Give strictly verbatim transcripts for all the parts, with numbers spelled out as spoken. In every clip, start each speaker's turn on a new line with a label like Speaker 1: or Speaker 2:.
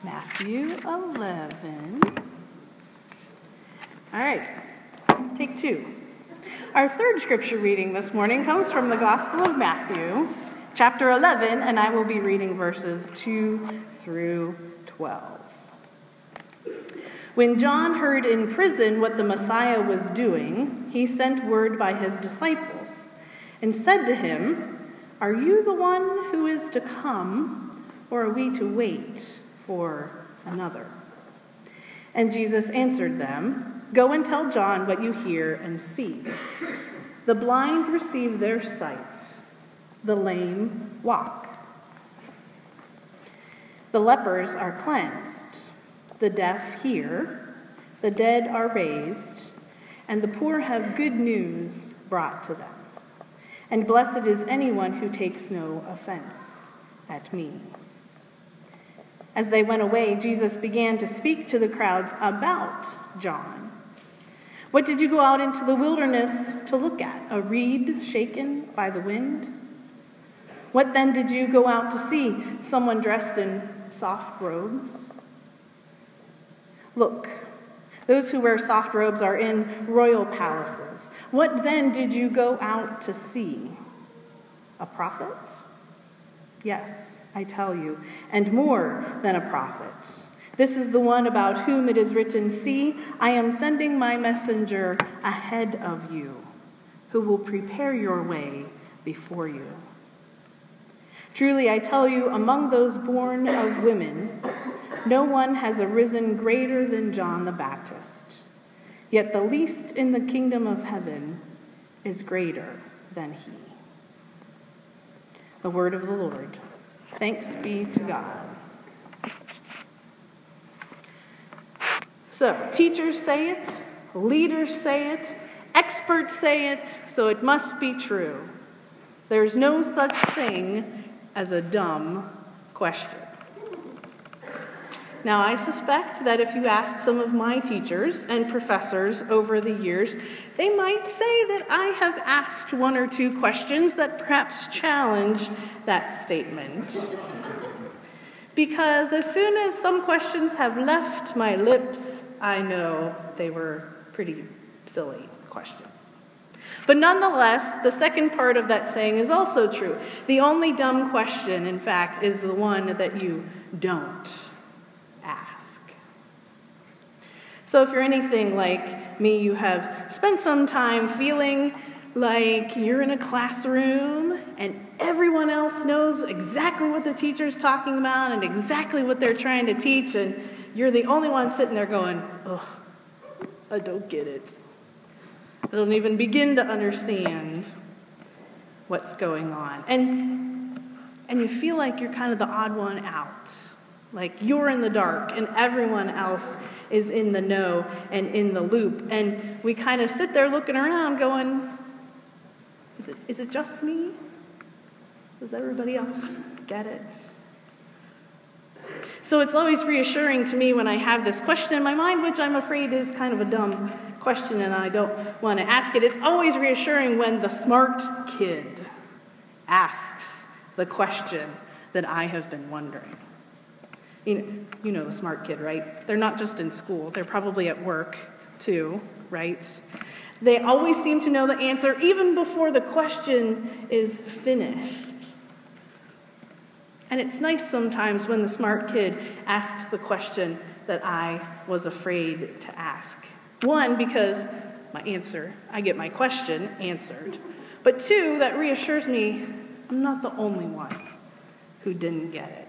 Speaker 1: Matthew eleven. All right, take two. Our third scripture reading this morning comes from the Gospel of Matthew, chapter eleven, and I will be reading verses two through twelve. When John heard in prison what the Messiah was doing, he sent word by his disciples and said to him, "Are you the one who is to come, or are we to wait for another?" And Jesus answered them, "Go and tell John what you hear and see. The blind receive their sight, the lame walk. The lepers are cleansed, the deaf hear, the dead are raised, and the poor have good news brought to them. And blessed is anyone who takes no offense at me." As they went away, Jesus began to speak to the crowds about John. "What did you go out into the wilderness to look at? A reed shaken by the wind? What then did you go out to see? Someone dressed in soft robes? Look, those who wear soft robes are in royal palaces. What then did you go out to see? A prophet? Yes, I tell you, and more than a prophet. This is the one about whom it is written, 'See, I am sending my messenger ahead of you, who will prepare your way before you.' Truly, I tell you, among those born of women, no one has arisen greater than John the Baptist. Yet the least in the kingdom of heaven is greater than he." The word of the Lord. Thanks be to God. So, teachers say it, leaders say it, experts say it, so it must be true. There's no such thing as a dumb question. Now, I suspect that if you asked some of my teachers and professors over the years, they might say that I have asked one or two questions that perhaps challenge that statement. Because as soon as some questions have left my lips, I know they were pretty silly questions. But nonetheless, the second part of that saying is also true. The only dumb question, in fact, is the one that you don't ask. So if you're anything like me, you have spent some time feeling like you're in a classroom and everyone else knows exactly what the teacher's talking about and exactly what they're trying to teach, and you're the only one sitting there going, "Ugh, I don't get it. I don't even begin to understand what's going on." And, and you feel like you're kind of the odd one out. Like you're in the dark and everyone else is in the know and in the loop. And we kind of sit there looking around going, is it, is it just me? Does everybody else get it? So it's always reassuring to me when I have this question in my mind, which I'm afraid is kind of a dumb question and I don't want to ask it. It's always reassuring when the smart kid asks the question that I have been wondering. You know, you know the smart kid, right? They're not just in school. They're probably at work, too, right? They always seem to know the answer even before the question is finished. And it's nice sometimes when the smart kid asks the question that I was afraid to ask. One, because my answer, I get my question answered. But two, that reassures me I'm not the only one who didn't get it.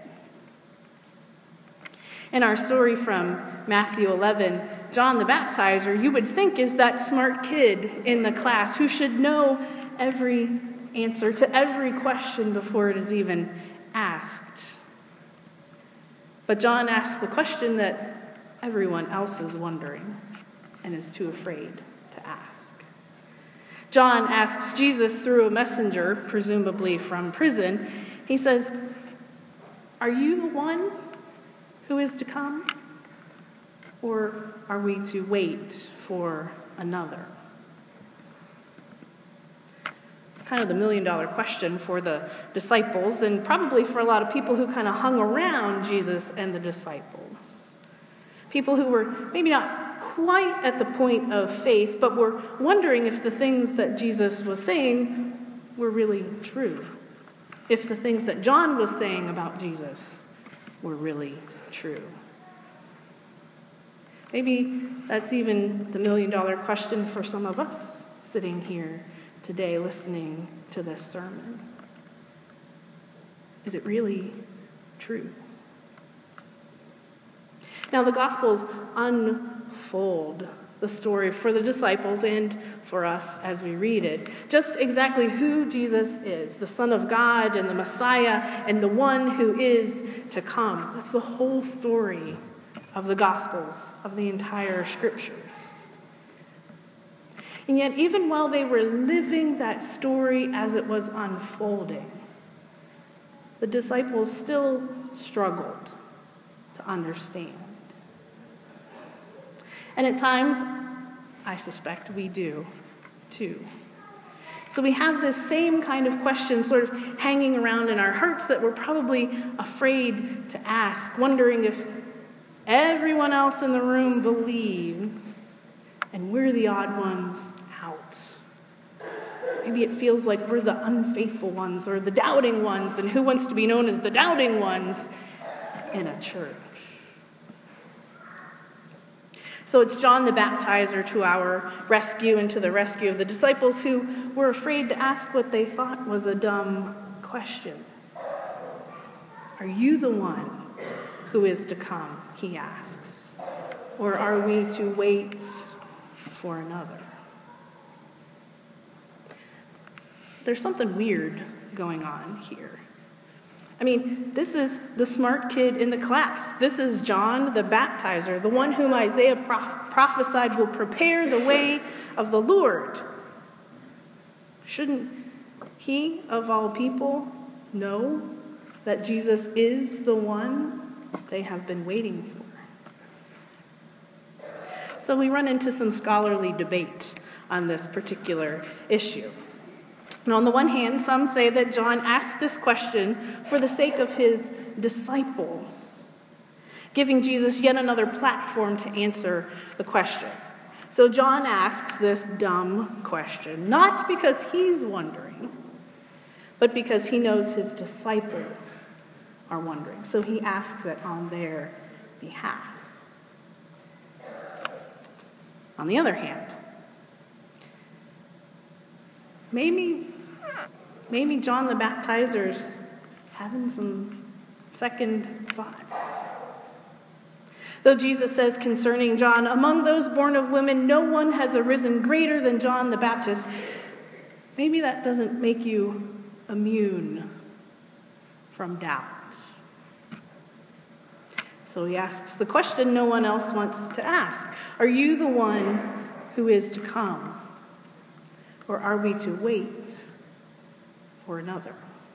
Speaker 1: In our story from Matthew eleven, John the Baptizer, you would think, is that smart kid in the class who should know every answer to every question before it is even asked. But John asks the question that everyone else is wondering and is too afraid to ask. John asks Jesus through a messenger, presumably from prison. He says, "Are you the one who is to come? Or are we to wait for another?" It's kind of the million-dollar question for the disciples, and probably for a lot of people who kind of hung around Jesus and the disciples. People who were maybe not quite at the point of faith, but were wondering if the things that Jesus was saying were really true. If the things that John was saying about Jesus were really true. Maybe that's even the million-dollar question for some of us sitting here today listening to this sermon. Is it really true? Now, the Gospels unfold the story for the disciples and for us as we read it. Just exactly who Jesus is, the Son of God and the Messiah and the one who is to come. That's the whole story of the Gospels, of the entire Scriptures. And yet, even while they were living that story as it was unfolding, the disciples still struggled to understand. And at times, I suspect we do, too. So we have this same kind of question sort of hanging around in our hearts that we're probably afraid to ask, wondering if everyone else in the room believes, and we're the odd ones out. Maybe it feels like we're the unfaithful ones or the doubting ones, and who wants to be known as the doubting ones in a church? So it's John the Baptizer to our rescue and to the rescue of the disciples who were afraid to ask what they thought was a dumb question. Are you the one who is to come, he asks, or are we to wait for another? There's something weird going on here. I mean, this is the smart kid in the class. This is John the Baptizer, the one whom Isaiah proph- prophesied will prepare the way of the Lord. Shouldn't he, of all people, know that Jesus is the one they have been waiting for? So we run into some scholarly debate on this particular issue. And on the one hand, some say that John asked this question for the sake of his disciples, giving Jesus yet another platform to answer the question. So John asks this dumb question, not because he's wondering, but because he knows his disciples are wondering. So he asks it on their behalf. On the other hand, maybe Maybe John the Baptizer's having some second thoughts. Though Jesus says concerning John, among those born of women, no one has arisen greater than John the Baptist. Maybe that doesn't make you immune from doubt. So he asks the question no one else wants to ask. Are you the one who is to come? Or are we to wait for another?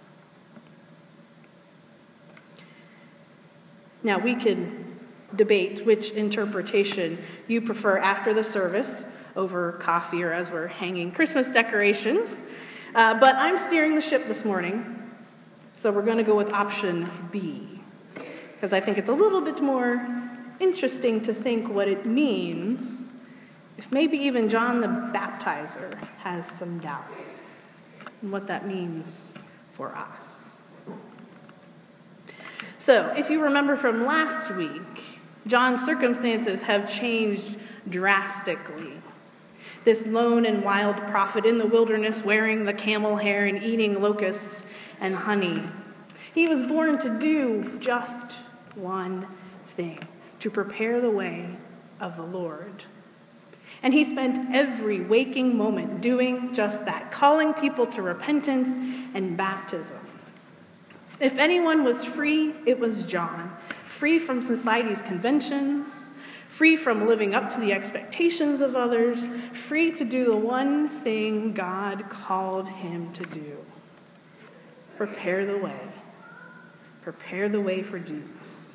Speaker 1: Now, we can debate which interpretation you prefer after the service over coffee or as we're hanging Christmas decorations. Uh, but I'm steering the ship this morning, so we're going to go with option B, because I think it's a little bit more interesting to think what it means if maybe even John the Baptizer has some doubts and what that means for us. So, if you remember from last week, John's circumstances have changed drastically. This lone and wild prophet in the wilderness wearing the camel hair and eating locusts and honey. He was born to do just one thing, to prepare the way of the Lord. And he spent every waking moment doing just that, calling people to repentance and baptism. If anyone was free, it was John. Free from society's conventions, free from living up to the expectations of others, free to do the one thing God called him to do. Prepare the way. Prepare the way for Jesus.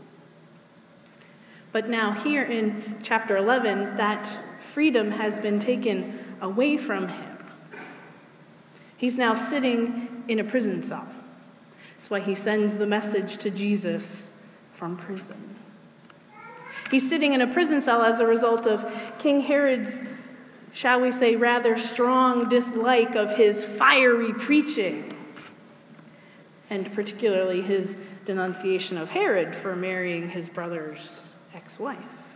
Speaker 1: But now here in chapter eleven, that freedom has been taken away from him. He's now sitting in a prison cell. That's why he sends the message to Jesus from prison. He's sitting in a prison cell as a result of King Herod's, shall we say, rather strong dislike of his fiery preaching, and particularly his denunciation of Herod for marrying his brother's ex-wife.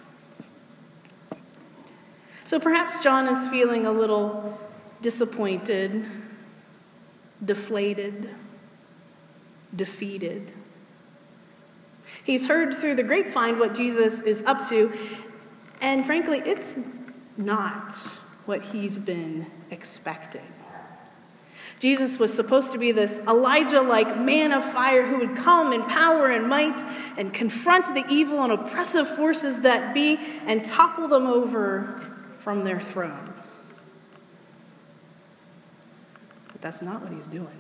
Speaker 1: So perhaps John is feeling a little disappointed, deflated, defeated. He's heard through the grapevine what Jesus is up to, and frankly, it's not what he's been expecting. Jesus was supposed to be this Elijah-like man of fire who would come in power and might and confront the evil and oppressive forces that be and topple them over from their thrones. But that's not what he's doing.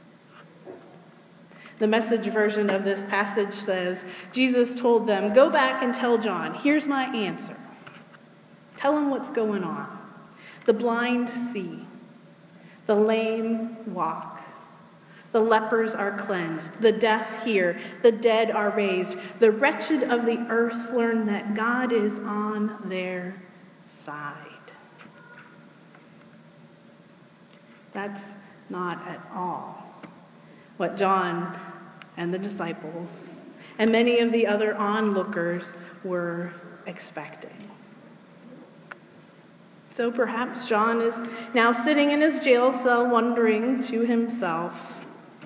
Speaker 1: The Message version of this passage says, Jesus told them, "Go back and tell John, here's my answer. Tell him what's going on. The blind see. The lame walk. The lepers are cleansed. The deaf hear. The dead are raised. The wretched of the earth learn that God is on their side." That's not at all what John and the disciples and many of the other onlookers were expecting. So perhaps John is now sitting in his jail cell wondering to himself,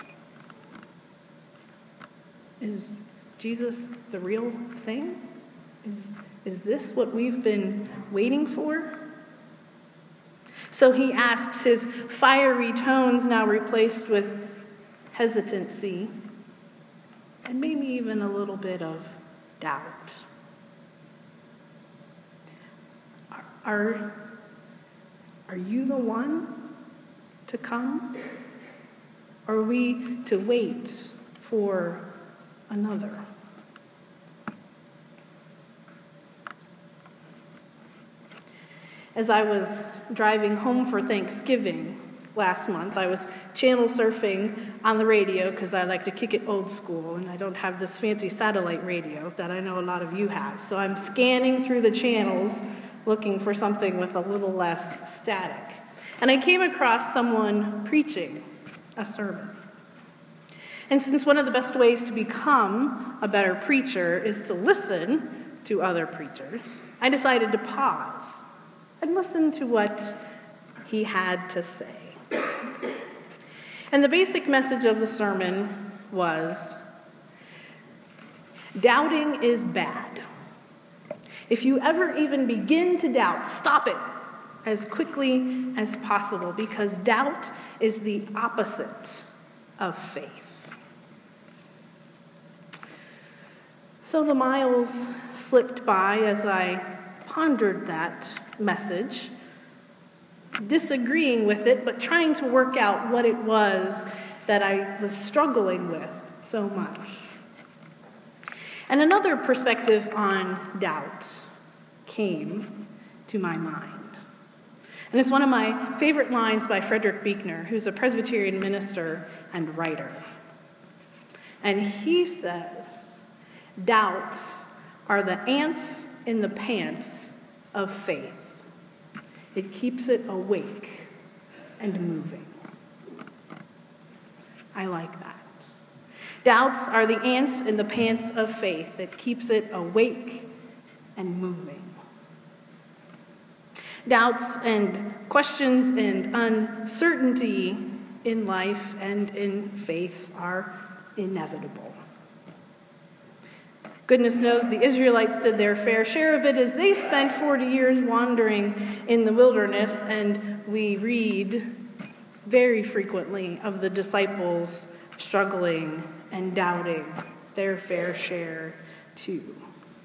Speaker 1: is Jesus the real thing? Is, is this what we've been waiting for? So he asks, his fiery tones now replaced with hesitancy and maybe even a little bit of doubt. Are, are, are you the one to come? Or are we to wait for another? As I was driving home for Thanksgiving last month, I was channel surfing on the radio because I like to kick it old school, and I don't have this fancy satellite radio that I know a lot of you have. So I'm scanning through the channels looking for something with a little less static. And I came across someone preaching a sermon. And since one of the best ways to become a better preacher is to listen to other preachers, I decided to pause and listen to what he had to say. And the basic message of the sermon was, doubting is bad. If you ever even begin to doubt, stop it as quickly as possible, because doubt is the opposite of faith. So the miles slipped by as I pondered that message, disagreeing with it, but trying to work out what it was that I was struggling with so much. And another perspective on doubt came to my mind. And it's one of my favorite lines by Frederick Buechner, who's a Presbyterian minister and writer. And he says, doubts are the ants in the pants of faith. It keeps it awake and moving. I like that. Doubts are the ants in the pants of faith. It keeps it awake and moving. Doubts and questions and uncertainty in life and in faith are inevitable. Goodness knows the Israelites did their fair share of it as they spent forty years wandering in the wilderness, and we read very frequently of the disciples struggling and doubting their fair share too.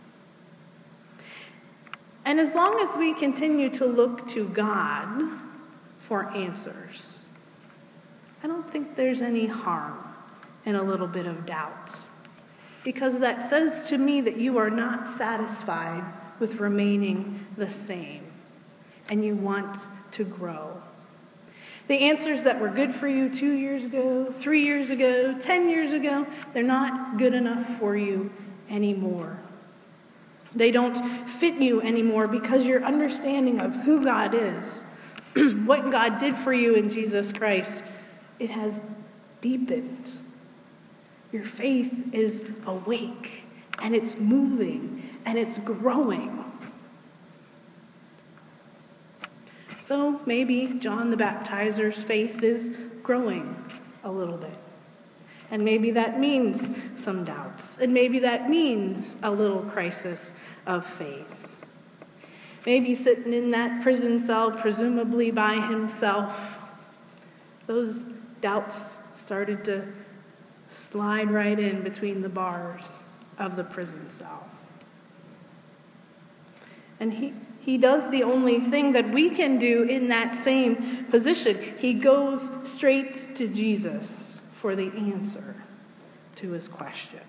Speaker 1: And as long as we continue to look to God for answers, I don't think there's any harm in a little bit of doubt. Because that says to me that you are not satisfied with remaining the same, and you want to grow. The answers that were good for you two years ago, three years ago, ten years ago, they're not good enough for you anymore. They don't fit you anymore because your understanding of who God is, what God did for you in Jesus Christ, it has deepened. Your faith is awake, and it's moving, and it's growing. So maybe John the Baptizer's faith is growing a little bit. And maybe that means some doubts. And maybe that means a little crisis of faith. Maybe sitting in that prison cell, presumably by himself, those doubts started to slide right in between the bars of the prison cell. And he, he does the only thing that we can do in that same position. He goes straight to Jesus for the answer to his question.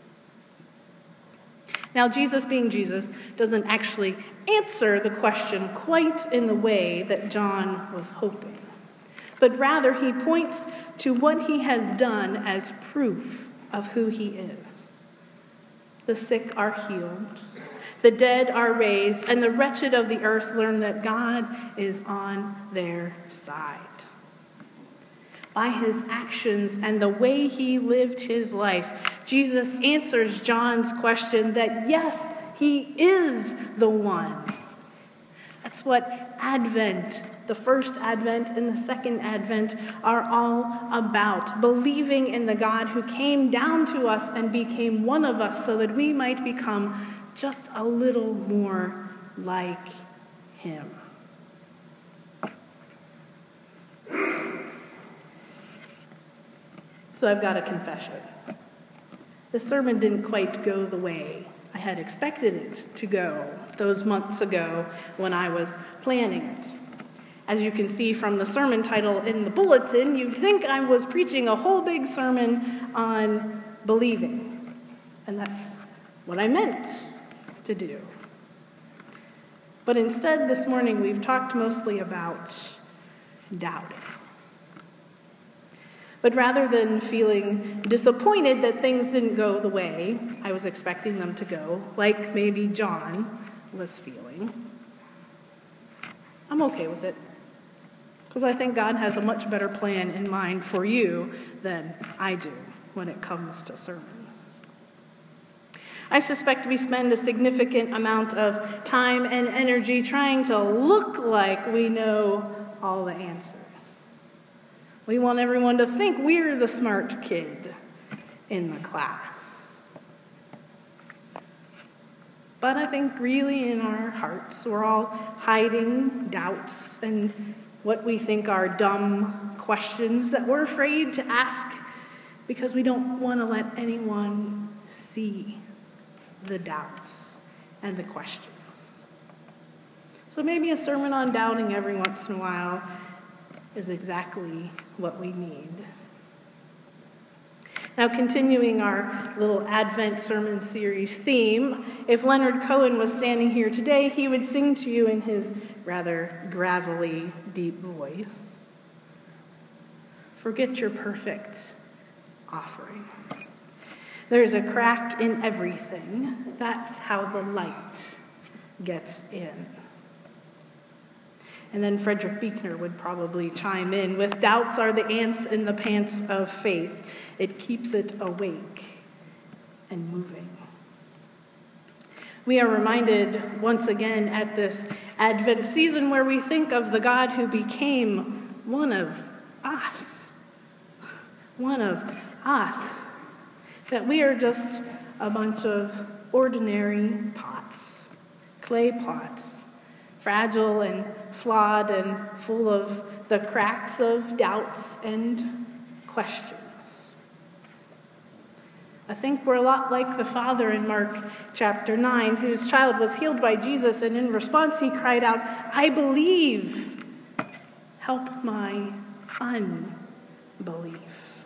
Speaker 1: Now, Jesus, being Jesus, doesn't actually answer the question quite in the way that John was hoping, but rather he points to what he has done as proof of who he is. The sick are healed, the dead are raised, and the wretched of the earth learn that God is on their side. By his actions and the way he lived his life, Jesus answers John's question that yes, he is the one. That's what Advent, the first Advent and the second Advent, are all about. Believing in the God who came down to us and became one of us so that we might become just a little more like him. So I've got a confession. The sermon didn't quite go the way I had expected it to go those months ago when I was planning it. As you can see from the sermon title in the bulletin, you'd think I was preaching a whole big sermon on believing. And that's what I meant to do. But instead, this morning, we've talked mostly about doubting. But rather than feeling disappointed that things didn't go the way I was expecting them to go, like maybe John was feeling, I'm okay with it. Because I think God has a much better plan in mind for you than I do when it comes to sermons. I suspect we spend a significant amount of time and energy trying to look like we know all the answers. We want everyone to think we're the smart kid in the class. But I think really in our hearts, we're all hiding doubts and what we think are dumb questions that we're afraid to ask because we don't want to let anyone see the doubts and the questions. So maybe a sermon on doubting every once in a while is exactly what we need. Now, continuing our little Advent sermon series theme, if Leonard Cohen was standing here today, he would sing to you in his rather gravelly, deep voice, "Forget your perfect offering. There's a crack in everything. That's how the light gets in." And then Frederick Buechner would probably chime in with, "Doubts are the ants in the pants of faith. It keeps it awake and moving." We are reminded once again at this Advent season where we think of the God who became one of us. One of us. That we are just a bunch of ordinary pots, clay pots, fragile and flawed and full of the cracks of doubts and questions. I think we're a lot like the father in Mark chapter nine, whose child was healed by Jesus, and in response he cried out, "I believe. Help my unbelief."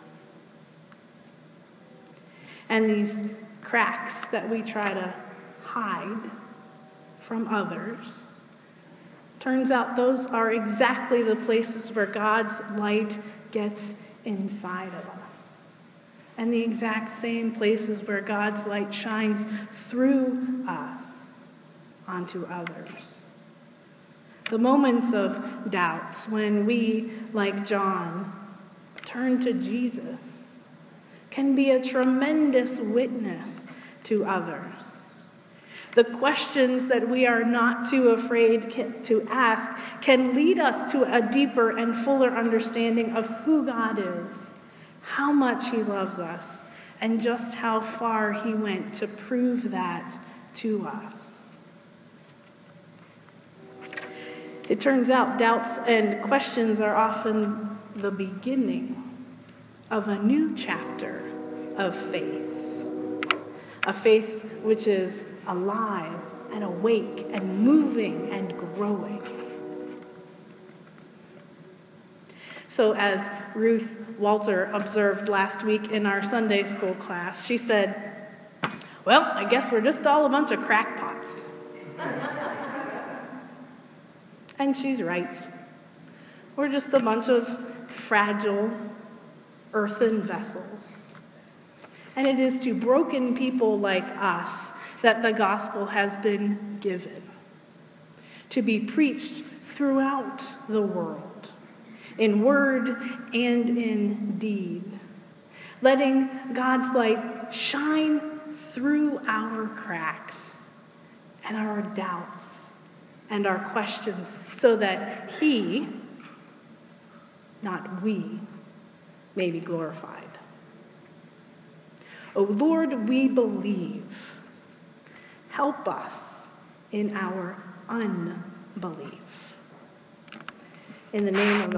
Speaker 1: And these cracks that we try to hide from others Turns out those are exactly the places where God's light gets inside of us. And the exact same places where God's light shines through us onto others. The moments of doubts when we, like John, turn to Jesus can be a tremendous witness to others. The questions that we are not too afraid to ask can lead us to a deeper and fuller understanding of who God is, how much he loves us, and just how far he went to prove that to us. It turns out doubts and questions are often the beginning of a new chapter of faith. A faith which is alive and awake and moving and growing. So as Ruth Walter observed last week in our Sunday school class, she said, well, I guess we're just all a bunch of crackpots. And she's right. We're just a bunch of fragile earthen vessels. And it is to broken people like us that the gospel has been given, to be preached throughout the world, in word and in deed, letting God's light shine through our cracks and our doubts and our questions so that he, not we, may be glorified. O Lord, we believe. Help us in our unbelief. In the name of the